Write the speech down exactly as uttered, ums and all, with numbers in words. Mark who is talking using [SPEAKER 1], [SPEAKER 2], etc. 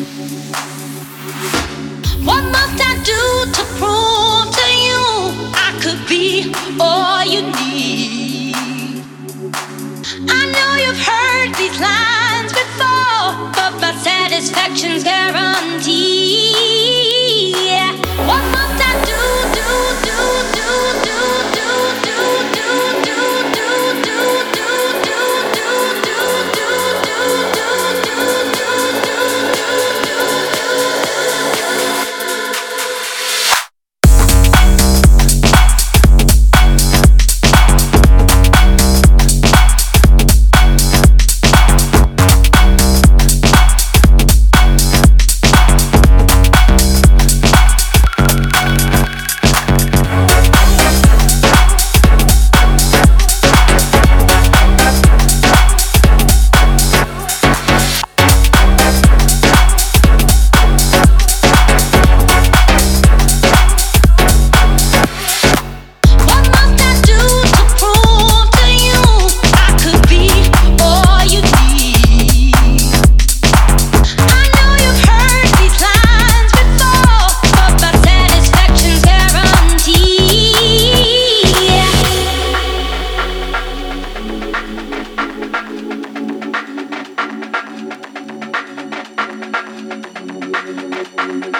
[SPEAKER 1] What must I do to prove to you I could be all you need? I know you've heard these lines before, but my satisfaction's guaranteed. Yeah. What must I do, do, do, do, do, do, do, do, do, do, do, do, do, do,
[SPEAKER 2] Thank you.